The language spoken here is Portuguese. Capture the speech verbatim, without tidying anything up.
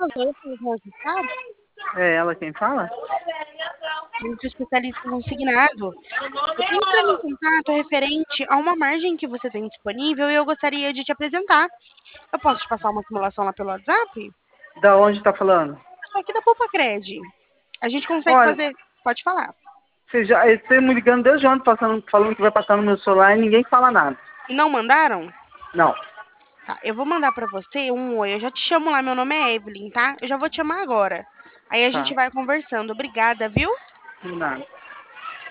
favor, por favor. É ela quem fala? Muito especialista consignado. Eu tenho entrar em contato referente a uma margem que você tem disponível e eu gostaria de te apresentar. Eu posso te passar uma simulação lá pelo WhatsApp? Da onde tá falando? Só aqui da Poupa Cred. A gente consegue Olha, fazer. Pode falar. você já, você me ligando desde ontem, passando, falando que vai passar no meu celular e ninguém fala nada. E não mandaram? Não. Tá, eu vou mandar pra você um oi. Eu já te chamo lá, meu nome é Evelyn, tá? Eu já vou te chamar agora. Aí a gente Tá. vai conversando. Obrigada, viu? De nada.